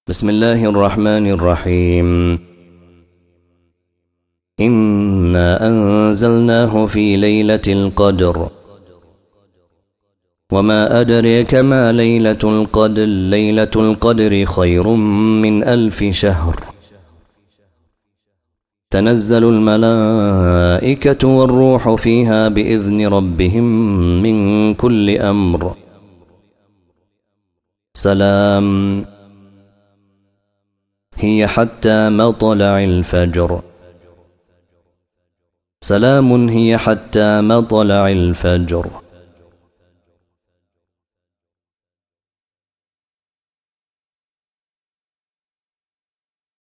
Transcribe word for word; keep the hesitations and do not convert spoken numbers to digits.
بسم الله الرحمن الرحيم. إنا أنزلناه في ليلة القدر وما أدريك ما ليلة القدر ليلة القدر خير من ألف شهر تنزل الملائكة والروح فيها بإذن ربهم من كل أمر سلام هي حتى مطلع الفجر سلام هي حتى مطلع الفجر